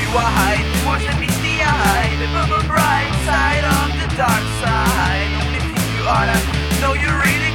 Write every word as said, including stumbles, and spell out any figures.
you are hide, towards the misty eye, the bright side of the dark side. Only thing you oughta know, you really